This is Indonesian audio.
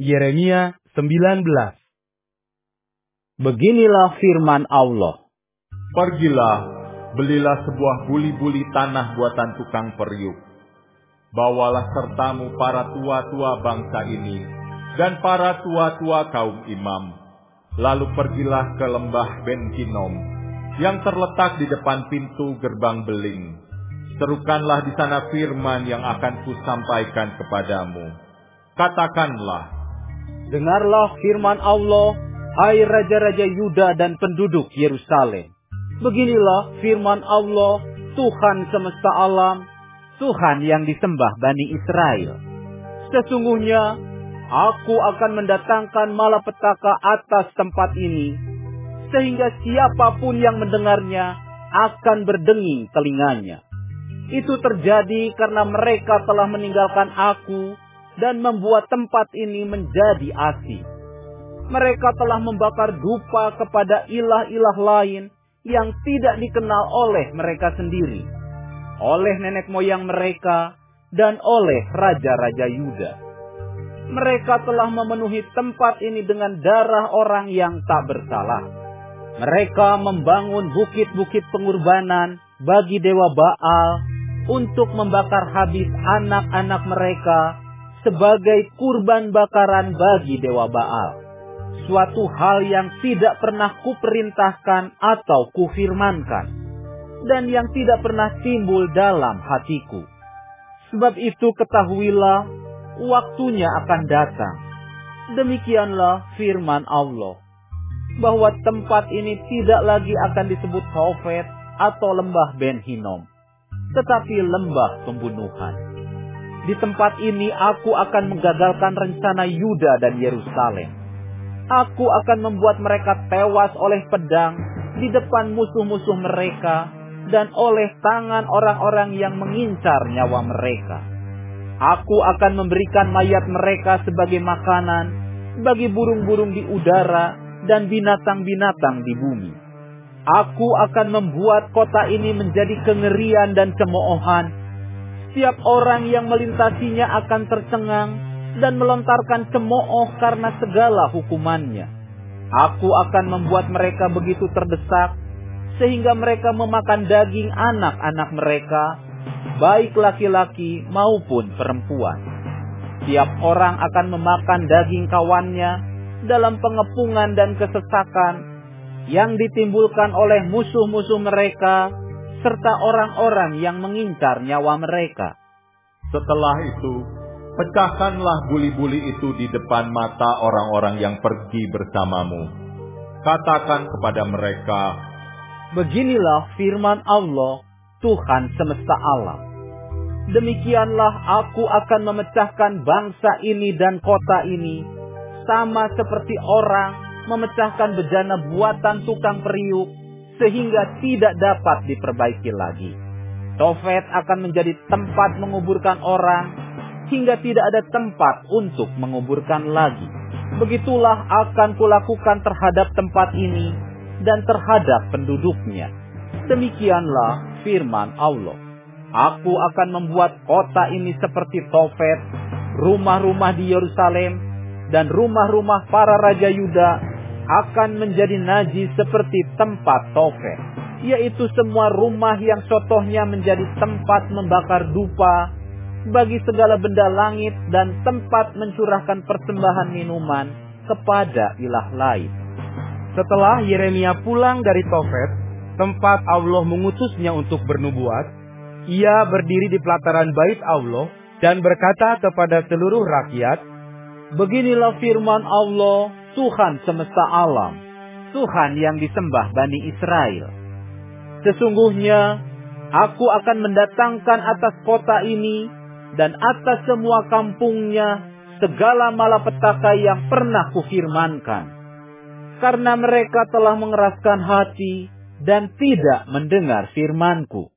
Yeremia 19. Beginilah firman Allah. Pergilah, belilah sebuah buli-buli tanah buatan tukang periuk. Bawalah sertamu para tua-tua bangsa ini, dan para tua-tua kaum imam. Lalu pergilah ke lembah Ben Hinnom, yang terletak di depan pintu gerbang beling. Serukanlah di sana firman yang akan kusampaikan kepadamu. Katakanlah, dengarlah firman Allah, hai raja-raja Yuda dan penduduk Yerusalem. Beginilah firman Allah, Tuhan semesta alam, Tuhan yang disembah Bani Israel. Sesungguhnya, aku akan mendatangkan malapetaka atas tempat ini, sehingga siapapun yang mendengarnya akan berdenging telinganya. Itu terjadi karena mereka telah meninggalkan aku dan membuat tempat ini menjadi asing. Mereka telah membakar dupa kepada ilah-ilah lain yang tidak dikenal oleh mereka sendiri, oleh nenek moyang mereka, dan oleh raja-raja Yuda. Mereka telah memenuhi tempat ini dengan darah orang yang tak bersalah. Mereka membangun bukit-bukit pengorbanan bagi dewa Baal untuk membakar habis anak-anak mereka sebagai kurban bakaran bagi dewa Baal. Suatu hal yang tidak pernah kuperintahkan atau kufirmankan, dan yang tidak pernah timbul dalam hatiku. Sebab itu ketahuilah, waktunya akan datang. Demikianlah firman Allah, bahwa tempat ini tidak lagi akan disebut Tofet atau lembah Ben Hinnom, tetapi lembah pembunuhan. Di tempat ini aku akan menggagalkan rencana Yuda dan Yerusalem. Aku akan membuat mereka tewas oleh pedang di depan musuh-musuh mereka dan oleh tangan orang-orang yang mengincar nyawa mereka. Aku akan memberikan mayat mereka sebagai makanan bagi burung-burung di udara dan binatang-binatang di bumi. Aku akan membuat kota ini menjadi kengerian dan cemoohan. Setiap orang yang melintasinya akan tercengang dan melontarkan cemooh karena segala hukumannya. Aku akan membuat mereka begitu terdesak, sehingga mereka memakan daging anak-anak mereka, baik laki-laki maupun perempuan. Tiap orang akan memakan daging kawannya dalam pengepungan dan kesesakan yang ditimbulkan oleh musuh-musuh mereka, serta orang-orang yang mengincar nyawa mereka. setelah itu, pecahkanlah buli-buli itu di depan mata orang-orang yang pergi bersamamu. Katakan kepada mereka, beginilah firman Allah, Tuhan semesta alam. Demikianlah aku akan memecahkan bangsa ini dan kota ini, sama seperti orang memecahkan bejana buatan tukang periuk, sehingga tidak dapat diperbaiki lagi. Tofet akan menjadi tempat menguburkan orang, hingga tidak ada tempat untuk menguburkan lagi. Begitulah akan kulakukan terhadap tempat ini dan terhadap penduduknya. Demikianlah firman Allah. Aku akan membuat kota ini seperti Tofet, rumah-rumah di Yerusalem, dan rumah-rumah para raja Yuda akan menjadi najis seperti tempat Tofet, yaitu semua rumah yang contohnya menjadi tempat membakar dupa bagi segala benda langit dan tempat mencurahkan persembahan minuman kepada ilah lain. Setelah Yeremia pulang dari Tofet, tempat Allah mengutusnya untuk bernubuat, ia berdiri di pelataran bait Allah dan berkata kepada seluruh rakyat, beginilah firman Allah, Tuhan semesta alam, Tuhan yang disembah Bani Israel. Sesungguhnya, aku akan mendatangkan atas kota ini dan atas semua kampungnya segala malapetaka yang pernah kufirmankan, karena mereka telah mengeraskan hati dan tidak mendengar firmanku.